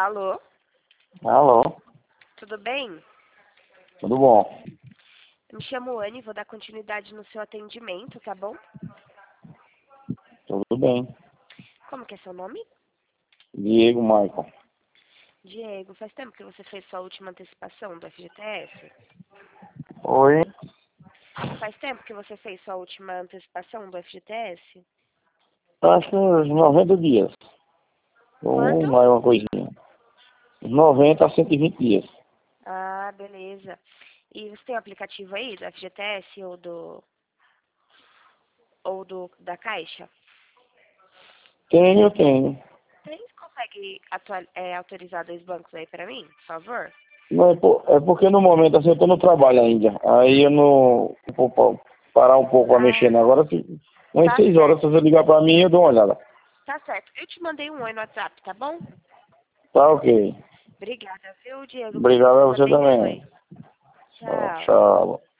Alô, Alô, tudo bem? tudo bom? Eu me chamo Anne e vou dar continuidade no seu atendimento, tá bom? Tudo bem. Como que é seu nome? Diego Michael. Diego, faz tempo que você fez sua última antecipação do FGTS? Oi, Faz tempo que você fez sua última antecipação do FGTS? acho que uns 90 dias. Ou Quanto? mais uma coisinha. Uns 90 a 120 dias. Ah, beleza. E você tem o aplicativo aí do FGTS ou da Caixa? Tenho. Tem? Você consegue autorizar dois bancos aí pra mim, por favor? Não, é porque no momento assim eu tô no trabalho ainda. Aí eu não vou parar um pouco a mexer. Ah, Agora, umas tá 6 horas, se certo. você ligar pra mim, eu dou uma olhada. Tá certo. Eu te mandei um oi no WhatsApp, tá bom? Tá ok. Obrigada, viu, Diego? Que Obrigado a Deus você também. abençoe. Tchau. Tchau.